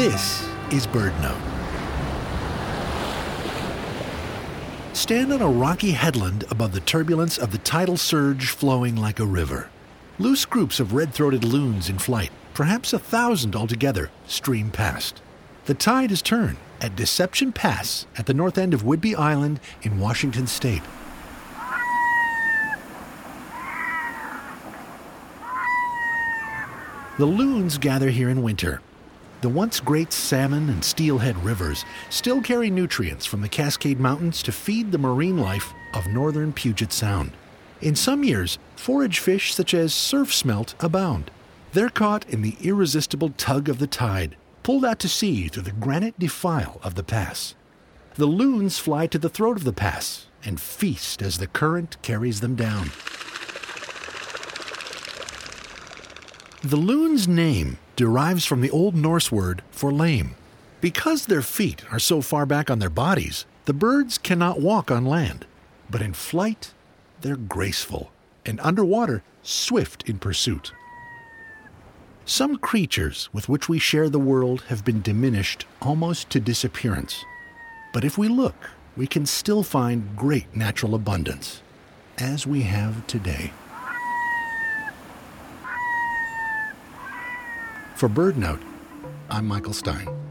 This is BirdNote. Stand on a rocky headland above the turbulence of the tidal surge flowing like a river. Loose groups of red-throated loons in flight, perhaps 1,000 altogether, stream past. The tide has turned at Deception Pass at the north end of Whidbey Island in Washington State. The loons gather here in winter. The once great salmon and steelhead rivers still carry nutrients from the Cascade Mountains to feed the marine life of northern Puget Sound. In some years, forage fish such as surf smelt abound. They're caught in the irresistible tug of the tide, pulled out to sea through the granite defile of the pass. The loons fly to the throat of the pass and feast as the current carries them down. The loon's name derives from the Old Norse word for lame. Because their feet are so far back on their bodies, the birds cannot walk on land. But in flight, they're graceful, and underwater, swift in pursuit. Some creatures with which we share the world have been diminished almost to disappearance. But if we look, we can still find great natural abundance, as we have today. For BirdNote, I'm Michael Stein.